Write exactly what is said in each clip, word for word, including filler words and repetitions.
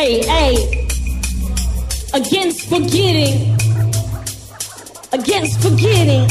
Hey, hey. Against forgetting. Against forgetting.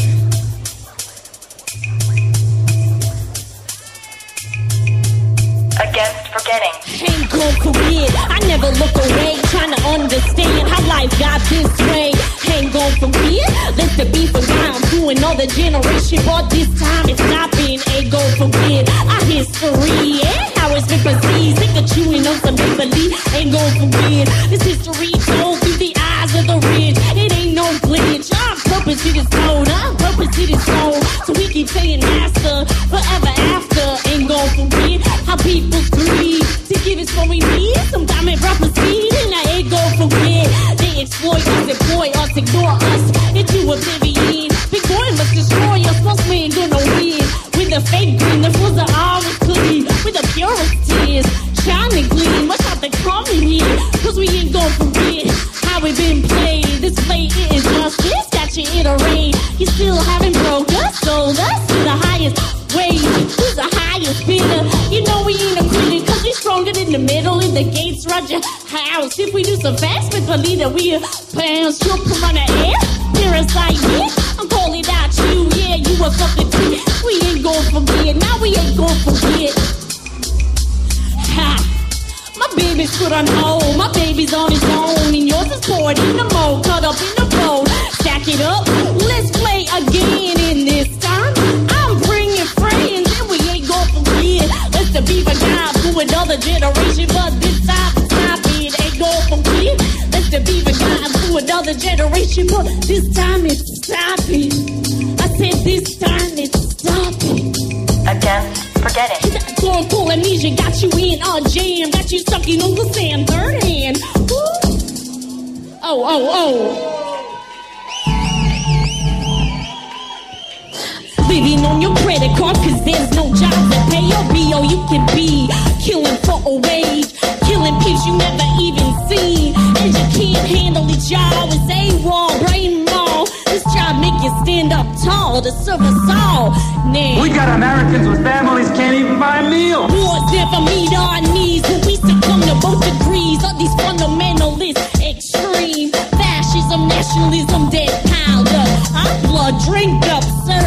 Against forgetting. Ain't gon' forget. I never look away, trying to understand how life got this way. Ain't gon' forget. Let the beef around to another generation, but this time it's not been. Ain't gon' forget our history, yeah, how it's been perceived. Sick of chewing on some make-believe. Ain't gon' forget this history told through the eyes of the rich. It ain't no glitch. Our purpose it is told. Our purpose it is told. So we keep saying master forever after. Ain't gon' forget how people breathe to give us what we need. Sometimes it prophecy, and I ain't gon' forget. They exploit us, employ us, ignore us into oblivion. Big boy must destroy us, most we ain't gonna win. With the fake green, the fools are always clean. With the purest tears, shining gleam. Watch out the crumb in here, cause we ain't gon' forget how we been played. This play it is justice, got you iterate. You still haven't broke us, sold us to the highest wage. Who's the highest bidder? You know we ain't a critic, cause we stronger than the middle in the gates, Roger House. If we do some fast, we believe that we are pounds, you'll come on the air. Parasite, yeah, I'm calling out you, yeah, you are something too. We ain't gon' forget, now we ain't gon' forget. Ha! My baby's put on hold, my baby's on his own, and yours is poured in the mold, cut up in the bowl. Stack it up, let's play again in this time. I'm bringing friends, and we ain't gon' forget. Let's the beaver guy to another generation, but this time it's not it, ain't gon' forget. Let's the beaver guy to another generation, but this time it's stopping. I said this time it's stopping. Against forgetting. Going full amnesia, got you in a jam, got you sucking on the sand, third hand. Woo. Oh, oh, oh. Living on your credit card, cause there's no job to pay your B O. You can be killing for a wage, killing peeps you never even seen. And you can't handle the job, it's A-Wall, brain maul. This job make you stand up tall to serve us all. Now, we got Americans with families can't even buy a meal. Wars never meet our needs, when we succumb to both degrees of these fundamentalists, extreme fascism, nationalism, dead piled up. Our blood drink up, sir.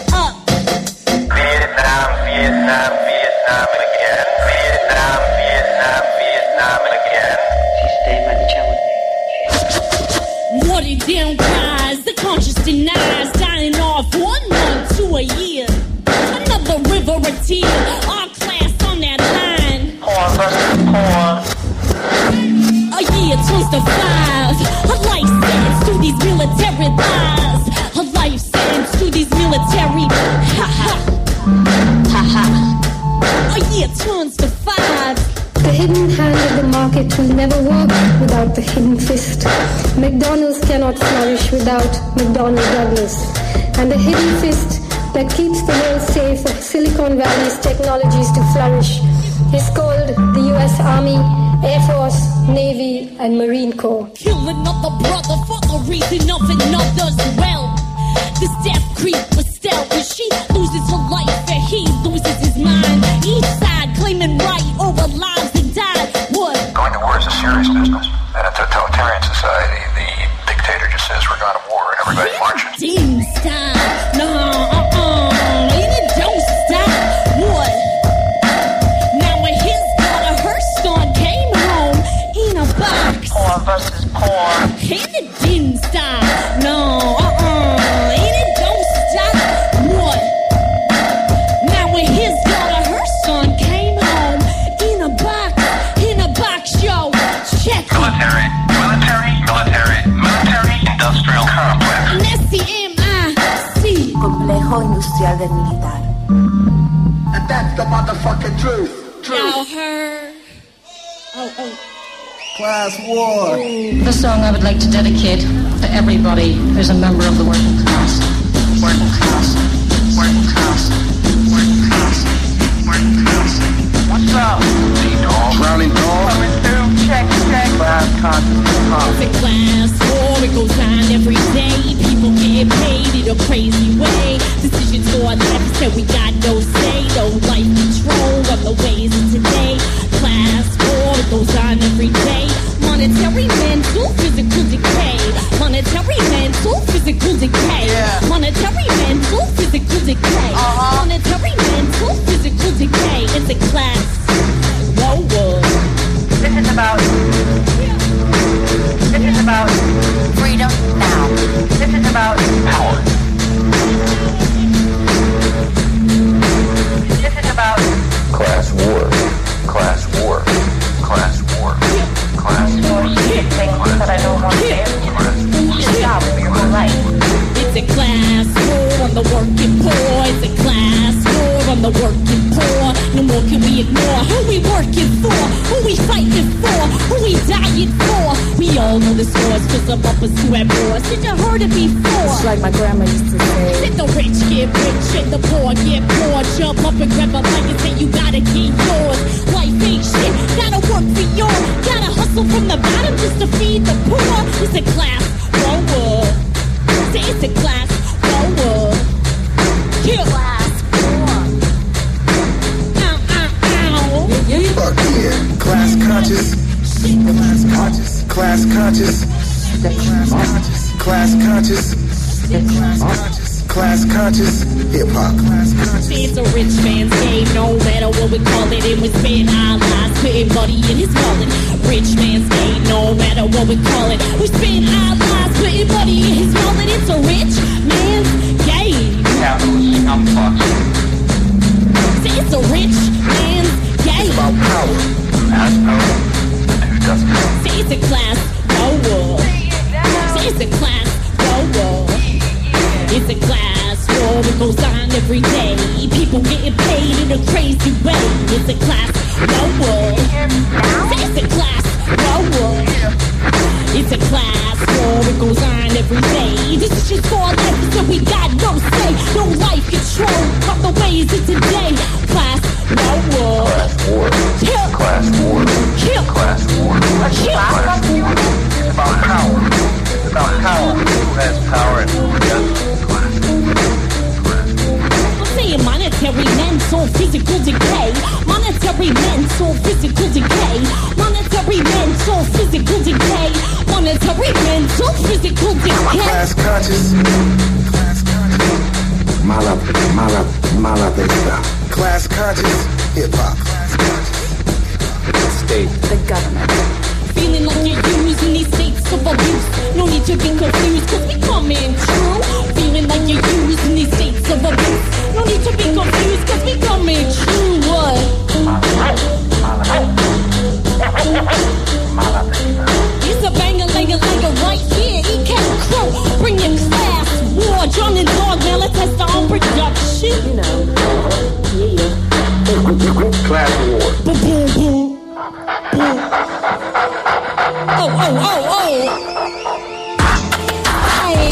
Vietnam, Vietnam, Vietnam again. Vietnam, Vietnam, Vietnam again. Sistema diciamo. Watered down guys, the conscious denies, dying off one month to a year. Another river a tear, our class on that line. Poor versus poor. A year turns to five. A life sentence to these military lies. A life sentence to these military. Ha ha. Ha ha. A year turns to five. The hidden hand of the market will never work without the hidden fist. McDonald's cannot flourish without McDonnell Douglas. And the hidden fist that keeps the world safe for Silicon Valley's technologies to flourish is called the U S Army, Air Force, Navy, and Marine Corps. Kill another brother for the reason of another's wealth. This death creep was stealth, when she loses her life and he loses his mind. Each side claiming right over lives that died. What? Going to war is a serious business. In a totalitarian society, the dictator just says we're going to war and everybody marches. Didn't stop. No, uh-uh. And it don't stop. What? Now when his daughter, her son, came home in a box. Poor versus poor. And it didn't stop. No, uh-uh. And it don't stop. What? Now when his daughter, her son, came home in a box. In a box, yo. Check it. Military, military, military, military industrial complex. S C M I C. Complejo Industrial del Militar. And that's the motherfucking truth. Truth. Y'all heard? Oh, oh. Class war. This song I would like to dedicate to everybody who's a member of the working class. Working class. Working class. Working class. Working class. What's up? T-Dog. Brownie dog. Coming through, check, check. Class conscious. It's a class war, it goes on every day. People get paid in a crazy way. Decisions for our life, said we got no say. No life control of the ways of today. Class war, it goes on every day. on the working poor. It's a class war on the working poor. No more can we ignore who we working for, who we fighting for, who we dying for. We all know the scores, cause some of us who have more. Did you heard it before? It's like my grandma used to say. Let the rich get rich and the poor get poor. Jump up and grab a mic and say you gotta get yours. Life ain't shit, gotta work for yours. Gotta hustle from the bottom just to feed the poor. It's a class war. Say it's a class war. Kill. Class war. Ow, ow, ow. Fuck yeah. Class conscious. Class conscious. Class conscious. Class conscious. Class conscious. Class conscious. Class conscious. Hip hop. Class conscious. It's a rich man's game, no matter what we call it. And we spend our lives putting money in his wallet. Rich man's game, no matter what we call it. We spend our lives putting money in his wallet. It's a rich man's game. Capitalism, I'm fucking. See, it's a rich man's game. It's about power. Who has power and who doesn't? See, it's a class war. See, it's a class war. It's a class war. It goes on every day. People getting paid in a crazy way. It's a class war. See, it's a class war. It's a class war. It goes on every day. This is just for life, so we got no say, no life control of the ways of today. Class war. Class war. Kill. Class war. Kill. Class war. Kill. Class war. It's about power. It's about power. Who has power and who doesn't? Class war. Class war. I'm saying monetary, mental, physical decay. Monetary, mental, physical decay. Monetary, mental, physical decay. Monetary, mental, physical decay. Class conscious. Class conscious. Mala, mala, mala vista. Class conscious. Hip hop. Class conscious. State. The government. Feeling like you're using these states of abuse. No need to be confused, cause we coming true. Feeling like you're using these states of abuse. No need to be confused, cause we coming true. What? It's a banger, langer, langer right here. E K Crow, bring your class war. John and Dog, now let's test our own production. You know. Yeah. Class war. Boom, boom, boom. Boom. Oh, oh, oh, oh. Hey.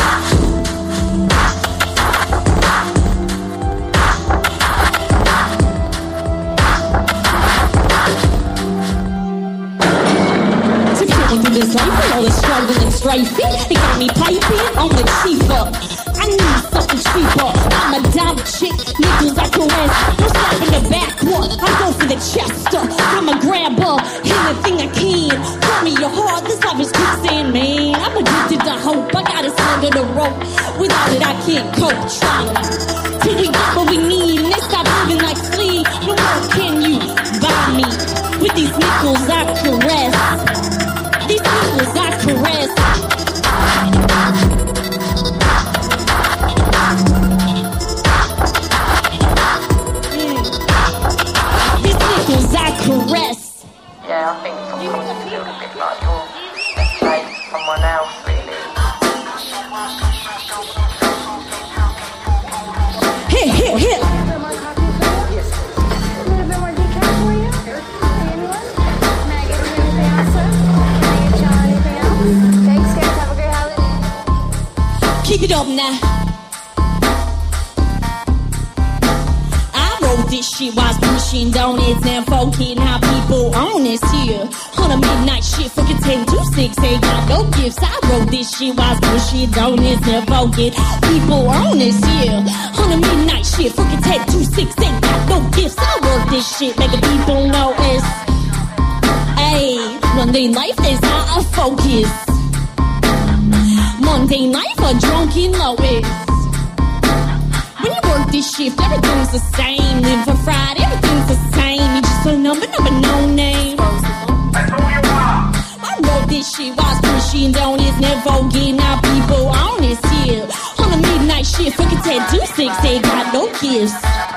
Going through this life with all the struggle and strife. It got me piping on the cheaper. I need something cheaper. I'm a dumb chick, nickels I caress. No slap in the backwood, I go for the chester. I'm a grabber, anything I can. Tell me your heart, this life is quicksand, man. I'm addicted to hope, I got it under the rope. Without it I can't cope, trying till we get what we need. And they stop moving like sleep. No more can you buy me. With these nickels I caress. These nickels I caress. Mm. These nickels I caress. Yeah, I think sometimes it feels a bit like you're enslaved to someone else, really. Hit, hit, hit. Keep it up now. I wrote this shit while pushing donuts and forgetting how people own this here. On a midnight shift, fucking ten to six, ain't got no gifts. I wrote this shit while pushing donuts and forget people own this here. On a midnight shift, fucking ten to six, ain't got no gifts. I wrote this shit, making people know it's ayy, mundane life is how I focus. Monday night for drunken lowest. When you work this shift, everything's the same. Live for Friday, everything's the same. You just a number, number, no name. I wrote this shit while pushing down his never getting out people on this here. On a midnight shift, fucking ten to six, they got no gifts.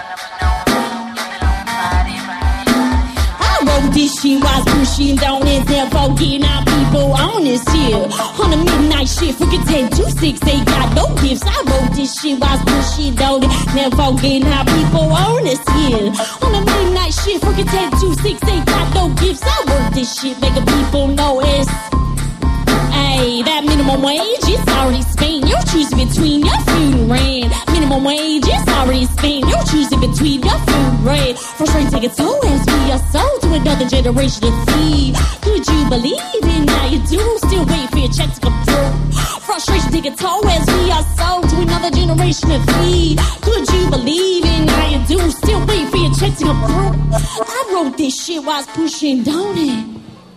This shit was pushing down and never getting out people on this here. On a midnight shift, fucking ten to six, they got no gifts. I wrote this this shit while bullshit dog. Never forgetting how people own this here. On the midnight shit, fucking ten two six eight, got no gifts. I work this shit, making people notice. Hey, that minimum wage is already spent. You're choosing between your food and rent. Minimum wage is already spent. You're choosing between your food and rent. Frustrating take its toll as we are sold to another generation to feed. Could you believe it? Now you do. Still wait for your check to come through. Frustration take its toll as we are sold to another generation to feed. Could you believe it? Now you do. Still wait for your check to come through. I wrote this shit while I was pushing down it.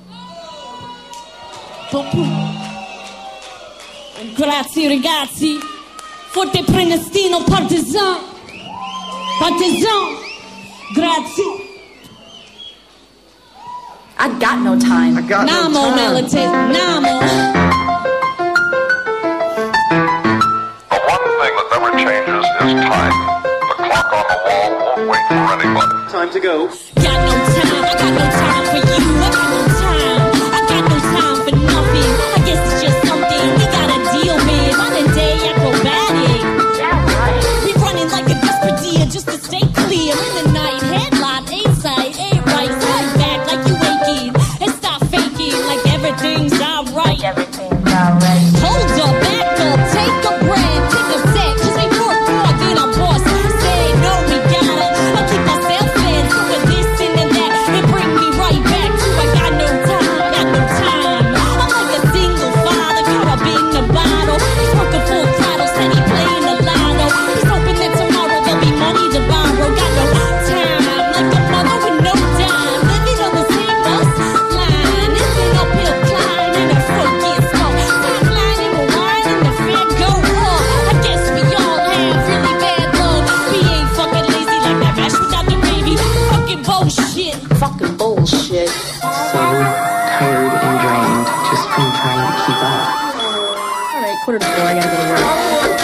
Grazie ragazzi, forte prenestino partisan, partisan, grazie. I got no time. I got Namo, no time. Melody, Namo. The one thing that never changes is time. The clock on the wall won't wait for anybody. Time to go. Got no time, I got no time for you. I got no time, I got no time for nothing. I guess it's just something we gotta deal with. Modern day acrobatic. We running like a desperate just to stay clear. In the night, headline, A-side, A-right. Side back like you waking. And stop faking like everything's alright. Everything's alright. Hold up, back up, take a breath, take a sec. Cause they work more than our boss. Say no, we gotta. I'll keep myself fed. So with this and that, it bring me right back to I got no time, got no time. I'm like a single father, caught up in the bottle. He's working full throttle, said he playing the lotto. He's hoping that tomorrow there'll be money to borrow. Got no time, like a mother with no dime. Living on the same bus line. It's an uphill climb and a foot gets stuck. Top line and a wine and the fair go up. I guess we all have really bad luck. We ain't fucking lazy like that mash without the baby. Fucking bullshit. Fucking bullshit. So tired and drained just from trying to keep up. All right, quarter to four. I gotta go to work.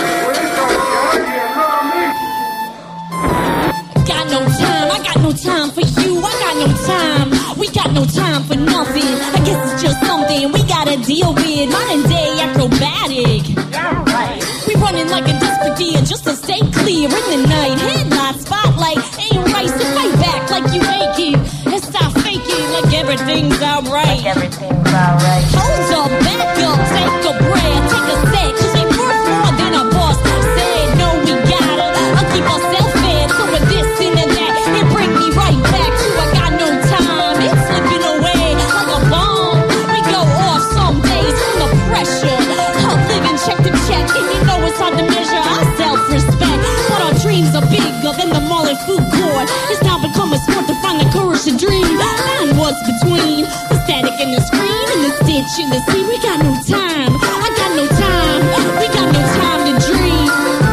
Got no time, I got no time for you, I got no time. We got no time for nothing. I guess it's just something we gotta deal with. Modern day acrobatic. Yeah, right. We running like a desperate just to stay clear in the night. Headlight, spotlight, ain't right, so fight back like you aching. And stop faking like everything's alright. Like everything's alright. Hold up, back up, take a breath, take a sec, cause they worth more than a boss. Said no, we gotta. I'll keep myself fed, so with this and that, it bring me right back to I got no time. It's slipping away like a bomb. We go off some days under pressure. I'm living check to check, and you know it's hard to measure our self-respect. But our dreams are bigger than the mall and food court. It's now become a sport to find the courage to dream. Find what's between the static and the screen and the stitch and the sea. We got no time. I got no time. We got no time to dream.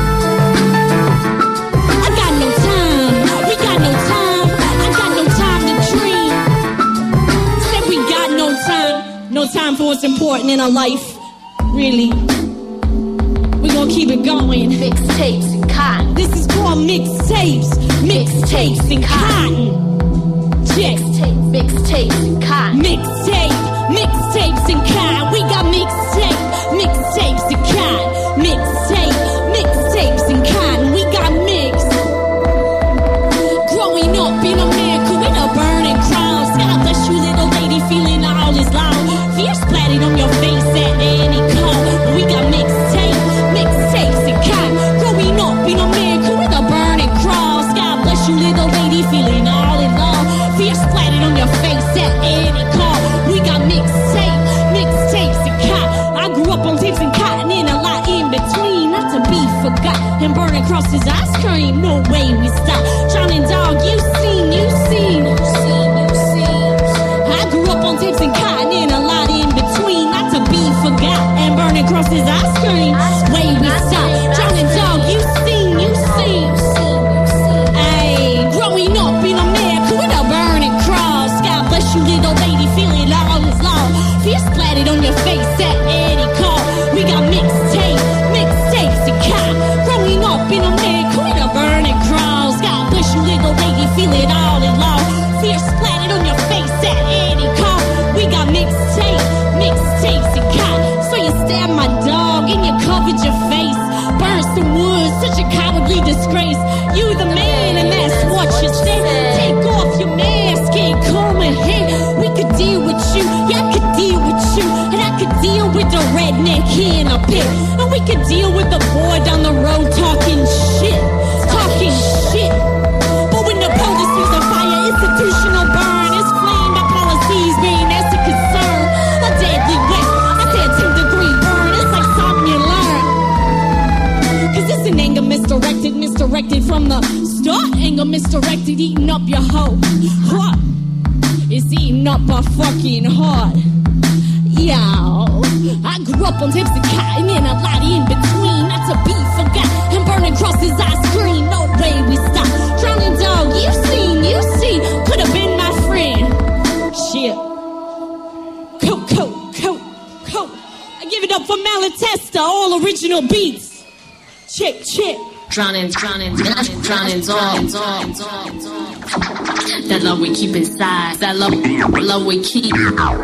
I got no time. We got no time. I got no time to dream. Said we got no time. No time for what's important in our life. Really. We gonna keep it going. Mixtapes and cotton. This is called mixtapes. Mixtapes and cotton. Mixtape, mixtapes and cotton. Mixtape, mixtapes and cotton. We got mixtape, mixtapes and cotton. Mixtape, mixtapes and cotton. We got mix. Growing up in America with a burning crown. God bless you, little lady, feeling all is loud. Fear splattered on your face at any call. We got mixtape, mixtapes and cotton. Growing up in America with a burning cross. God bless you, little lady, feeling all is loud. Fear splattered on your face at any call. We got mixtape, mixtapes and cotton. I grew up on tapes and cotton and a lot in between. Not to be forgot. And burning crosses, ice cream. No way we stop. Drowning dog, you seen, you seen. You seen, you seen. I grew up on tapes and cotton and a lot in between. Not to be forgot. And burning crosses, ice cream. Way we stop. Drowning dog, you seen, you seen. Ay, growing up in America with a burning cross. God bless you, little lady, feeling all is lost. Fear splattered on your face at any call. We got mixtape, mixtapes and cotton. Growing up in America with a burning cross. God bless you, little lady, feeling all is lost. Fear splattered on your face at any call. We got mixtape, mixtapes and cotton. So you stabbed my dog and you covered your face. Burned some wood hood, such a cowardly disgrace. You the man, and that's what you say. Take off your mask and come ahead. We could deal with you, yeah, I could deal with you, and I could deal with the redneck here in a pit, and we could deal with the boy down the road talking shit, talking shit. But when the police use a fire, institutional burn, it's flame by policies, man, that's a concern. A deadly wet, I said ten degree burn, it's like something you learn. Cause it's an anger misdirected, misdirected from the start. Anger misdirected, eating up your whole heart. It's eating up our fucking heart. Yo, I grew up on tips of cotton and a lot in between. Not to be forgot and burning crosses I scream. No way we stop. Drowning dog, you seen, you see. Could have been my friend. Shit. Coat, coat, coat, coat. I give it up for Malatesta, all original beats. Check, check. Drowning, drowning, drowning, drowning, all, all, all. That love we keep inside. That love, love we keep.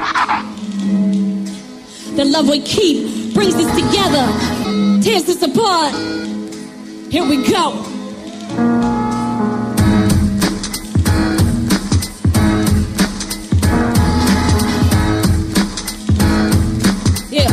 The love we keep brings us together, tears us apart. Here we go. Yeah.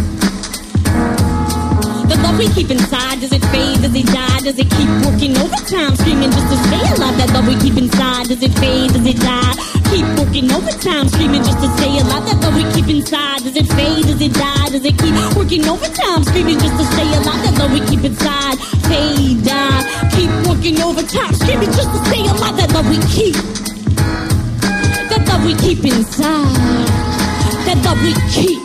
The love we keep inside, does it fade, does it die, does it keep working overtime, screaming just to stay alive? That love we keep inside, does it fade, does it die? Keep working overtime, screaming just to stay alive. That love we keep inside, does it fade, does it die, does it keep working overtime, screaming just to stay alive? That love we keep inside, fade, die, keep working overtime, screaming just to stay alive. That love we keep, that love we keep inside, that love we keep.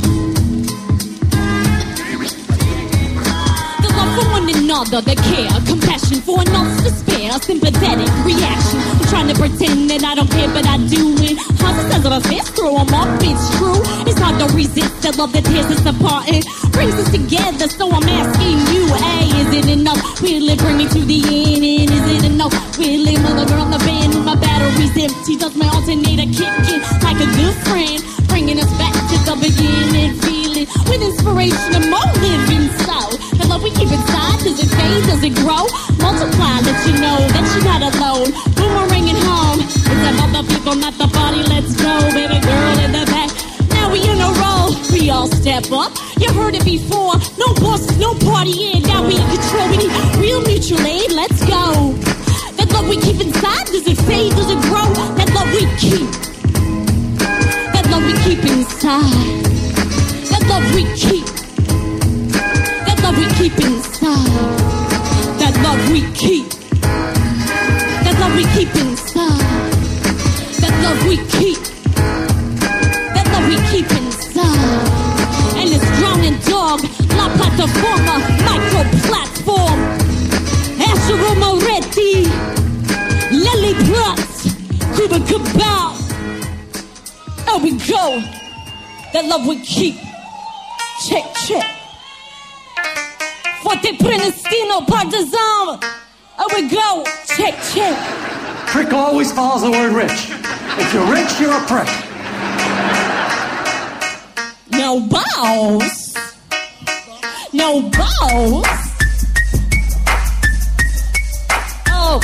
For one another, the care, compassion for another's despair, a sympathetic reaction. I'm trying to pretend that I don't care, but I do it. How's the sense of a fist? Throw them up, it's true. It's hard to resist the love that tears us apart and brings us together. So I'm asking you, hey, is it enough? Will it bring me to the end? And is it enough? Will it mother on the band when my battery's empty? Does my alternator kick in like a good friend, bringing us back to the beginning, feeling with inspiration and more living soul. The love we keep inside, does it fade, does it grow? Multiply, let you know that you're not alone. Boomeranging home, it's about the people, not the body. Let's go, baby girl in the back. Now we in a row, we all step up. You heard it before, no bosses, no party in. Now we in control, we need real mutual aid. Let's go. That love we keep inside, does it fade, does it grow? That love we keep, that love we keep inside, that love we keep. That love we keep inside. That love we keep. That love we keep inside. That love we keep. That love we keep inside. And it's drowning dog, La Plataforma, micro platform. Ashero Moretti, Lily Platz, Cuba Cabal. There we go. That love we keep. Check, check. Forte Prenestino Partizan. There we go. Check, check. Prick always follows the word rich. If you're rich, you're a prick. No balls. No balls. Oh.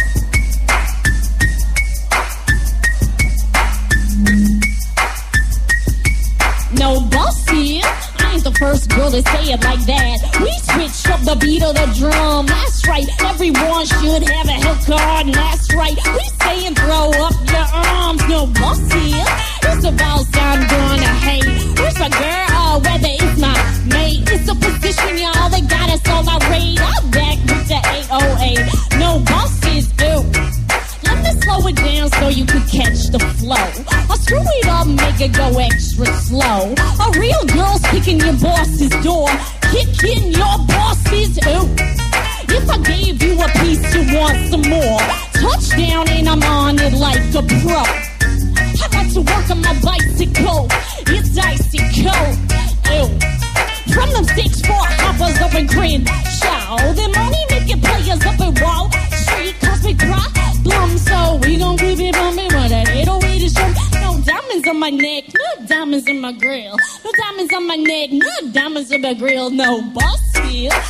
No boss here. I ain't the first girl to say it like that. We switched up the beat of the drum. That's right. Everyone should have a hell card. And that's right. We say and throw up your arms. No boss here. It's about I'm gonna hate. Where's my girl? Oh, whether it's my mate. It's a position, y'all. They got us all irate. I'm back with the eight oh eight. No bosses, ew. Let me slow it down so you could catch the flow. I'll screw it up, make it go extra slow. A real girl's kicking your boss's door. Kicking your boss's, ooh. If I gave you a piece, you want some more. Touchdown and I'm on it like a pro. I like to work on my bicycle. It's icy cold, ew. From them six four hoppers up in Crenshaw. Them money making players up in Wall Street. Cosmic problem, so we don't keep it bumping. But that eight oh eight is from. No diamonds on my neck, no diamonds in my grill. No diamonds on my neck, no diamonds in my grill. No boss here. I'm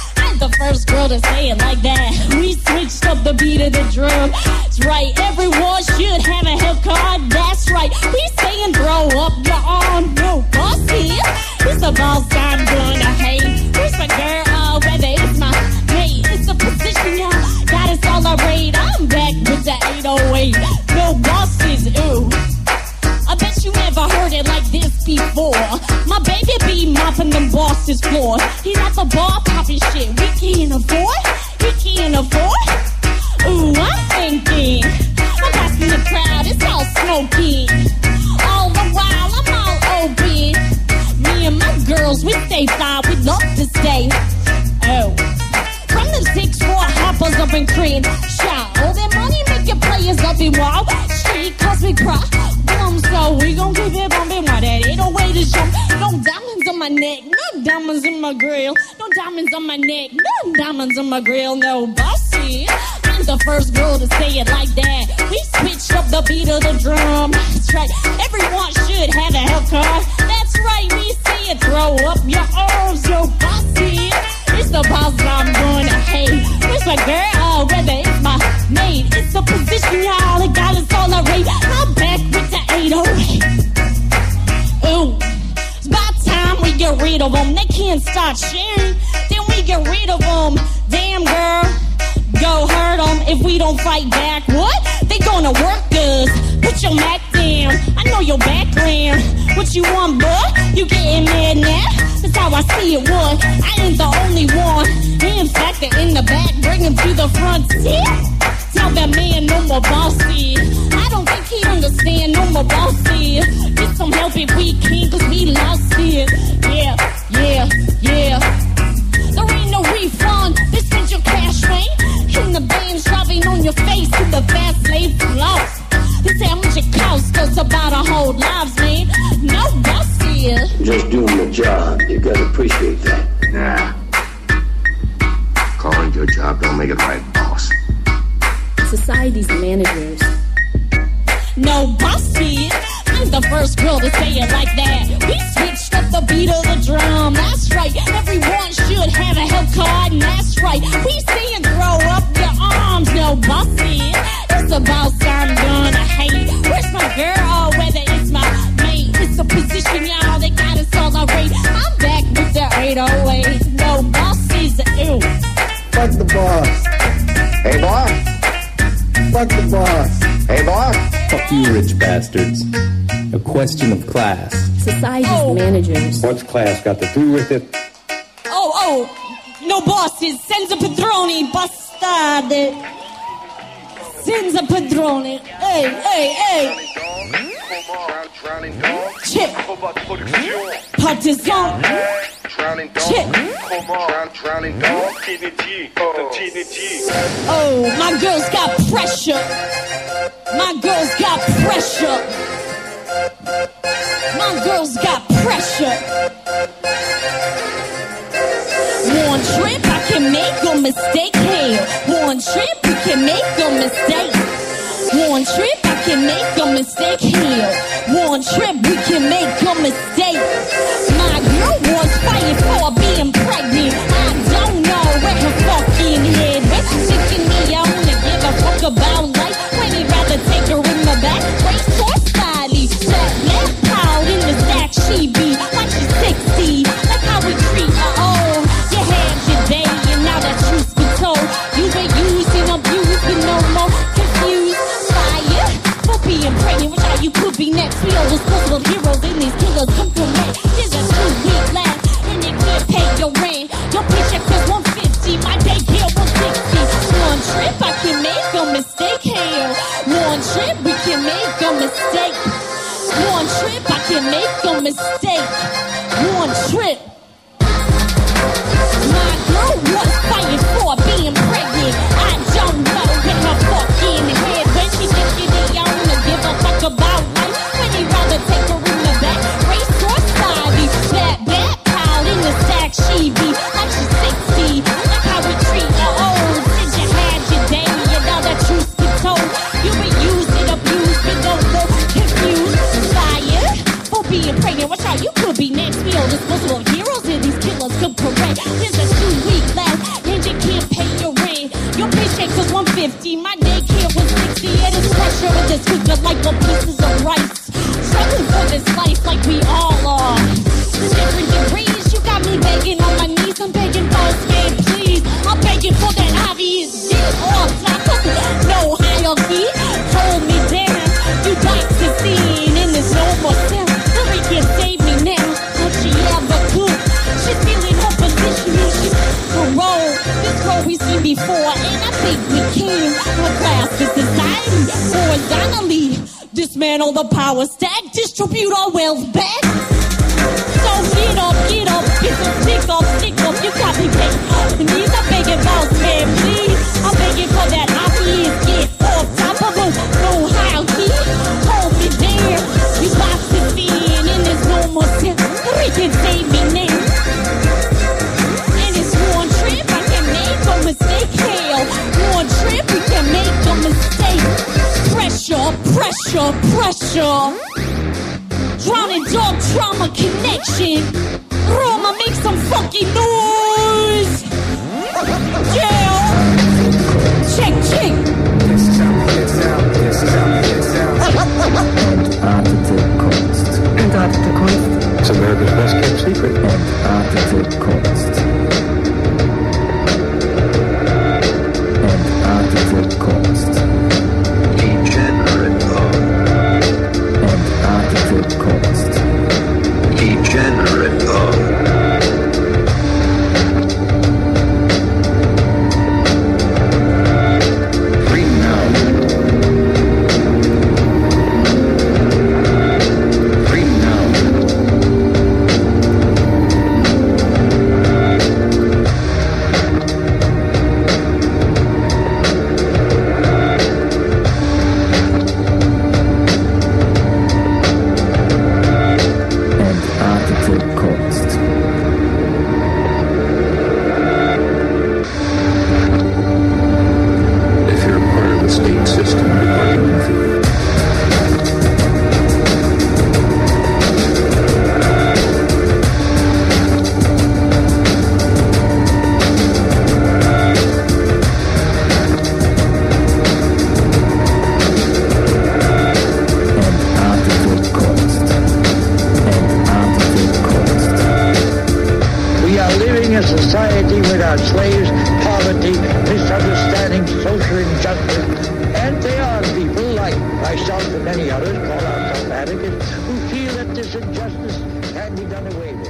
the first girl to say it like that. We switched up the beat of the drum. That's right, everyone should have a hell card. That's right, we saying throw up your arm. No boss here. It's the boss I'm gonna hate. Where's my girl? Oh, whether it's my mate. It's the position, y'all. Got us all arrayed. I'm back with the eight oh eight. No bosses, ooh. I bet you never heard it like this before. My baby be mopping them bosses floor. He's at the bar popping shit we can't afford. We can't afford. Ooh, I'm thinking I'm passing the crowd, it's all smoking. All the while I'm all open. Me and my girls, we stay fly, we love to stay. Oh, from the six four hoppers up in Crane. Shout, all that money make your players up in Wild Street, cause we cry. So we gon' keep it bumpin' while that ain't no way to jump. No diamonds on my neck, no diamonds in my grill. No diamonds on my neck, no diamonds on my grill. No bossy, I'm the first girl to say it like that. We switched up the beat of the drum. That's right, everyone should have a hell card. That's right, we say it, throw up your arms. No bossy, it's the boss I'm gonna hate. Where's my girl, whether it's my mate. It's the position, y'all, that got us all arrayed. I'm back with the eight oh eight. Ooh, it's about time we get rid of them. They can't start sharing, then we get rid of them. Damn girl, go hurt them if we don't fight back. What? They gonna work us. Put your Mac down, I know your background. What you want, boy? You getting mad now? That's how I see it, boy. I ain't the only one. In fact, they're in the back, bring him to the front seat. Tell that man no more bossy. I don't think he understand no more bossy. Get some help if we can, cause we lost it. Yeah, yeah, yeah. There ain't no refund, this is your cash, man. And the band's driving on your face to the fast lane lost. This how much it costs us about our whole lives, man. No bossy. Just doing the job, you gotta appreciate that. Nah. Calling your job don't make it right, boss. Society's managers. No bossy. I'm the first girl to say it like that. We switched up the beat of the drum. That's right. Everyone should have a hell card. And that's right. We saying throw up your arms. No bossy. It's the boss I'm gonna hate. Where's my girl? Whether it's my mate. It's the position, y'all. They got us all arrayed. I'm back with the eight oh eight. No bosses. Ew. Fuck the boss. Hey, boss. Fuck the boss. Hey, boss. Fuck you, rich bastards. A question of class. Society's oh. managers. What's class got to do with it? Oh, oh. No bosses. Senza padroni. Bastarde. Senza padrone. Hey, hey, hey. Chip. Partisan. Chip. Oh, my girls got pressure. My girls got pressure. My girls got pressure. One trip, I can make a mistake here. One trip, you can make a mistake. One trip, I can make a mistake here. One trip, we can make a mistake. My girl was fighting for being pregnant. I don't know where her fucking head went. Thinking me, I wanna give a fuck about life. When he'd rather take her in the back. Race or stylish. That left out in the stack, she be like she's sixty. Like how we treat her own. You had your day, and now that truth be told, you been used and abused, but no more confused. Fire for being pregnant, which how you could be next. We all disposable heroes in these killers come from me. Here's a two-week last, and they can't pay your rent. Your paycheck was one fifty, my daycare was sixty. One trip, I can make a mistake here. One trip, we can make a mistake. One trip, I can make a mistake. One trip. My girl was fighting for being pregnant. I don't know in her fucking head when she thinking they wanna give a fuck about life. When he rather take her in the back, race or stylish. That bad pal in the stack, she be like she's sixty. Like how we treat her old. Since you had your day, you know that truth be told. You been used and abused, but don't go confused. Fire for being pregnant. Watch out, you could be next. We fifty. My daycare was sixty. And it's pressure with this cooker like the pieces of rice. Struggle for this life like we all are. Different degrees, you got me begging on my knees. I'm begging for a man, please. I'm begging for that obvious shit off top. No hierarchy, hold me down. You like to see in this no more self. Hurry, can save me now. But she ever could. She's feeling her position and she's parole. This road we seen before, and I think we can. Our class is society, horizontally. Dismantle the power stack, distribute our wealth back. So get up, get up, get some stick up, stick up. You got me begging. Knees are begging, boss man, please. I'm begging for that obvious get off top of a no hierarchy. Hold me there. You got to see in this no more self. Hurry, can save me now. And it's one trip, I can make a mistake. Hell, one trip, we can make a mistake. Pressure, pressure, pressure. Drowning dog trauma connection. Roma, make some fucking noise. Yeah. Check, check. This is how we get down. This is how we get down. Antarctic Kunst. Antarctic Kunst. It's America's best kept secret. Antarctic Kunst. Antarctic Kunst. Degenerate thought. Antarctic Kunst. Degenerate thought. Many others call ourselves Atticus who feel that this injustice can be done away with.